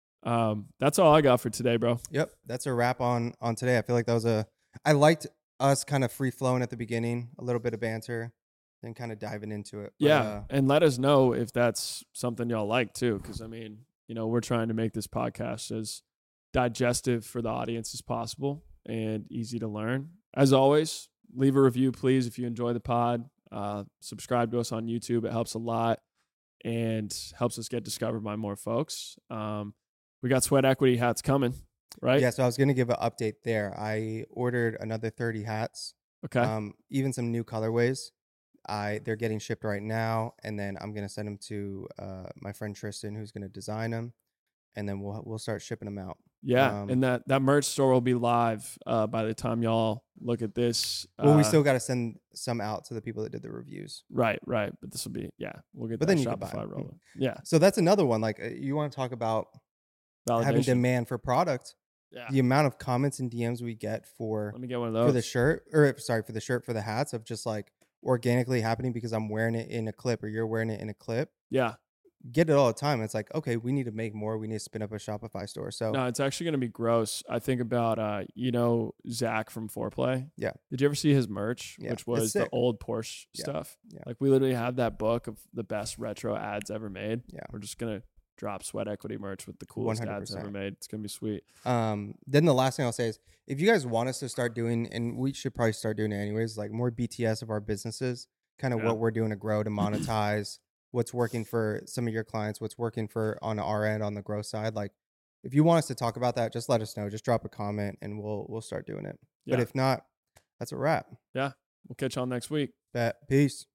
Speaker 2: um, that's all I got for today, bro.
Speaker 1: Yep. That's a wrap on, on today. I feel like that was a, I liked us kind of free flowing at the beginning, a little bit of banter, then kind of diving into it. But,
Speaker 2: yeah.
Speaker 1: Uh,
Speaker 2: and let us know if that's something y'all like too. Cause I mean, you know, we're trying to make this podcast as digestive for the audience as possible and easy to learn. As always, leave a review, please, if you enjoy the pod. Uh, subscribe to us on YouTube. It helps a lot and helps us get discovered by more folks. Um, we got Sweat Equity hats coming, right?
Speaker 1: Yeah, so I was going to give an update there. I ordered another thirty hats.
Speaker 2: Okay.
Speaker 1: Um, even some new colorways. I they're getting shipped right now, and then I'm gonna send them to uh, my friend Tristan, who's gonna design them, and then we'll we'll start shipping them out.
Speaker 2: Yeah,
Speaker 1: Um,
Speaker 2: and that that merch store will be live uh, by the time y'all look at this.
Speaker 1: well, we
Speaker 2: Uh,
Speaker 1: still got to send some out to the people that did the reviews.
Speaker 2: right, right. But this will be yeah, we'll get
Speaker 1: But
Speaker 2: that
Speaker 1: then you can buy
Speaker 2: Shopify
Speaker 1: 'em.
Speaker 2: rolling. Yeah,
Speaker 1: So that's another one. Like uh, you want to talk about having
Speaker 2: validation.
Speaker 1: demand for product.
Speaker 2: Yeah,
Speaker 1: The amount of comments and D Ms we get for
Speaker 2: let me get one of those
Speaker 1: for the shirt, or sorry, for the shirt for the hats of just like organically happening because I'm wearing it in a clip or you're wearing it in a clip.
Speaker 2: Yeah,
Speaker 1: Get it all the time. It's like, okay, we need to make more. We need to spin up a Shopify store. So
Speaker 2: no, it's actually going to be gross. I think about uh, you know, Zach from Foreplay.
Speaker 1: Yeah.
Speaker 2: Did you ever see his merch,
Speaker 1: Yeah,
Speaker 2: which
Speaker 1: it's
Speaker 2: was the
Speaker 1: sick.
Speaker 2: old Porsche
Speaker 1: Yeah,
Speaker 2: stuff?
Speaker 1: yeah.
Speaker 2: Like we literally have that book of the best retro ads ever made.
Speaker 1: Yeah.
Speaker 2: We're just gonna drop Sweat Equity merch with the coolest ads ever
Speaker 1: one hundred percent.
Speaker 2: made. It's gonna be sweet.
Speaker 1: Um, then the last thing I'll say is if you guys want us to start doing, and we should probably start doing it anyways, like more B T S of our businesses, kind of
Speaker 2: Yeah.
Speaker 1: what we're doing to grow, to monetize, what's working for some of your clients, what's working for on our end on the growth side. Like if you want us to talk about that, just let us know. Just drop a comment and we'll we'll start doing it. But
Speaker 2: Yeah.
Speaker 1: if not, that's a wrap.
Speaker 2: We'll catch y'all next week.
Speaker 1: Bet. Peace.